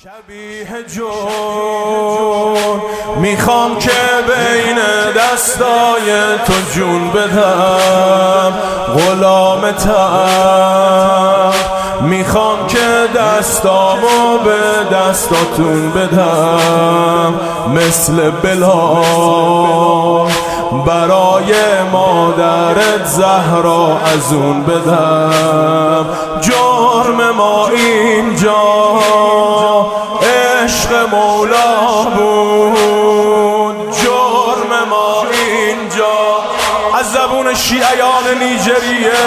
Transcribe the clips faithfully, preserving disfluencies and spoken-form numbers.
شبیه جون میخوام که بین دستای تو جون بدم، غلامتم. میخوام که دستامو به دستاتون بدم، مثل بلال برای مادرت زهرا از اون بدم. جرم ما اینجا عشق مولا بود، جرم ما اینجا از زبون شیعیان نیجریه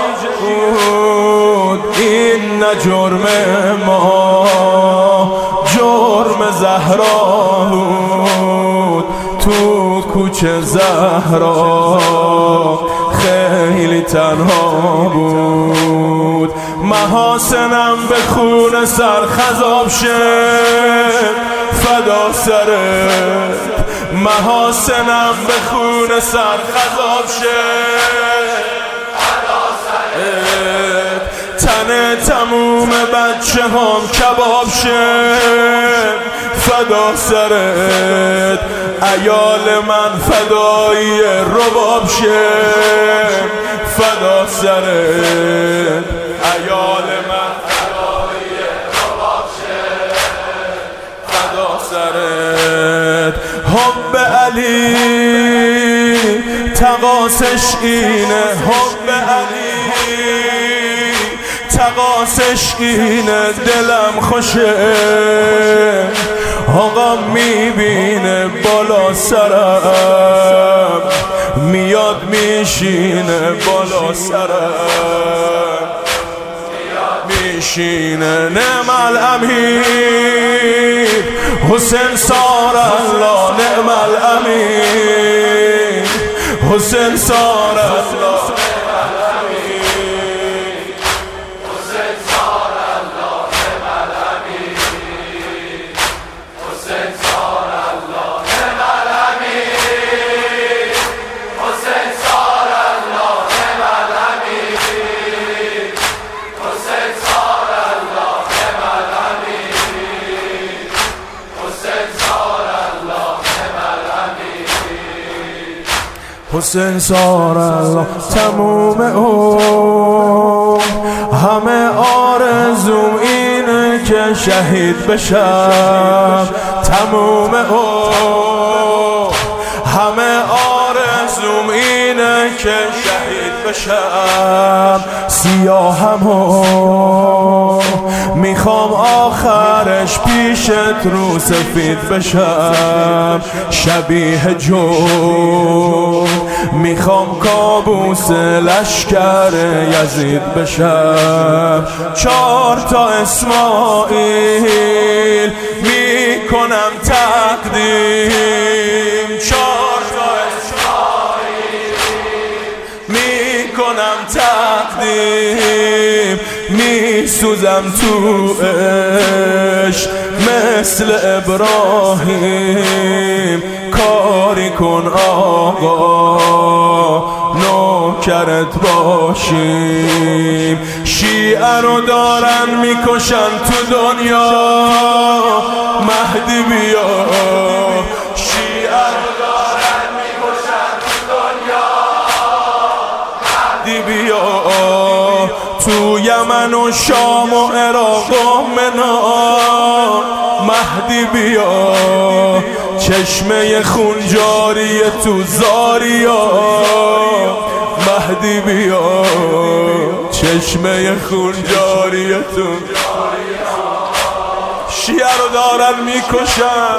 بود. این نه جرم ما، جرم زهرا بود. تو کوچه زهرا خیلی تنها بود. محاسنم به خون سر خضاب شد، فدا سرت. محاسنم به خون سر خضاب شد، فدا سرت. تن تموم بچه هم کباب شد، فدا سرت. عیال من فدایی رباب شد، فدا سرت. عیال من فدایی رباب شد، فدا سرت. حب علی تقاسش اینه، حب علی تقاسش اینه. دلم خوشه آقا میبینه بالا سرم، میاد میشینه بالا سرم، میشینه. نعم الامیر حسین سار الله، نعم الامیر حسین سار الله. حسین سار الله تموم اون، همه آرزوم اینه که شهید بشم. تموم اون، همه آرزوم اینه که شهید بشم. سیاهمو میخوام آخرش پیشت رو سفید بشم. شبیه جو میخوام کابوس لشکر یزید بشم. چهار تا اسماعیل میکنم تقدیم، چهار تا اسماعیل میکنم تقدیم. میسوزم تو عشق مثل ابراهیم. کاری کن آقا نوکرت باشیم. شیعه رو دارن میکشن تو دنیا، مهدی بیا. شیعه رو دارن میکشن تو دنیا، مهدی بیا. تو یمن و شام و عراق و منار، مهدی بیا. چشمه خون جاری تو زاریا، مهدی بیا. چشمه خون جاری تو. شیعه رو دارن میکشن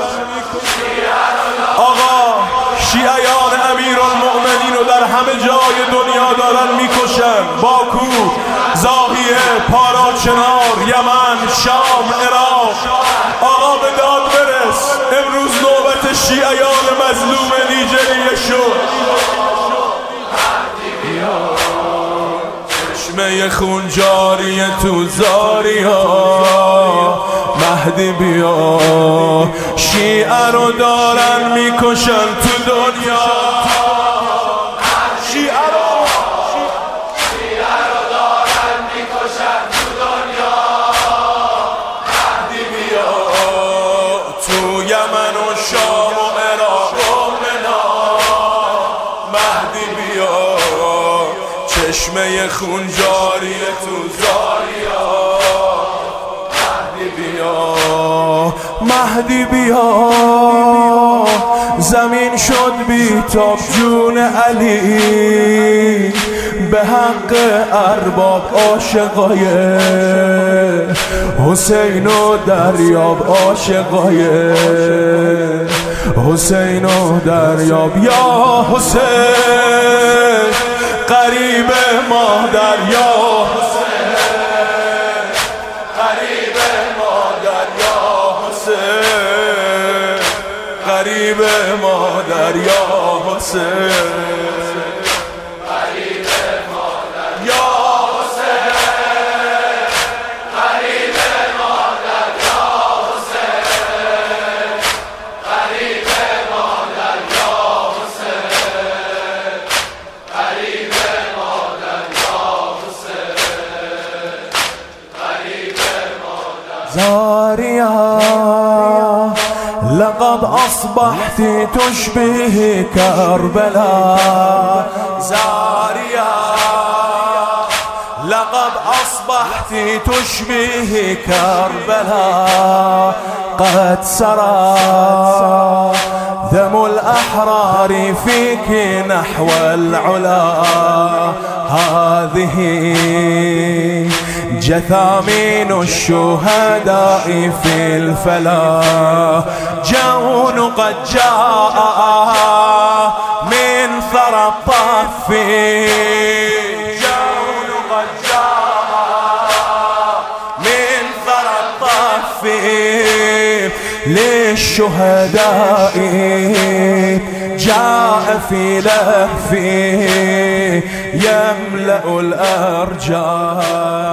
آقا، شیعیان امیرالمؤمنین رو در همه جای دنیا دارن میکشن. باکو، زاهیه، پاراچنار، یمن، شام، عراق. آقا به داد برس، امروز نوبت شیعیان مظلوم نیجریه شد. چشمه خون جاری تو زاریا، مهدی بیا. شیعه رو دارن میکشن تو دنیا، شیعه رو شیعه رو دارن میکشن تو دنیا. مهدی بیا. یمن و شام و عراق و منا. مهدی بیا چشمه خون جاری تو زاریا. مهدی بیا مهدی بیا زمین شد بی تاب جون علی به حق ارباب عاشقای حسین و دریاب عاشقای حسین و دریاب. یا حسین قریب مادر، یا حسین قریب مادر، یا حسین قریب مادر، یا حسین زاريا لقد أصبحت تشبه كربلاء. زاريا لقد أصبحت تشبه كربلاء. قد سرى دم الأحرار فيك نحو العلا. هذه جثامين الشهداء في الفلا. جون قد جاء من ثرى الطف. جون قد جاء من ثرى الطف للشهداء. جاء في لهفه يملأ الأرجاء.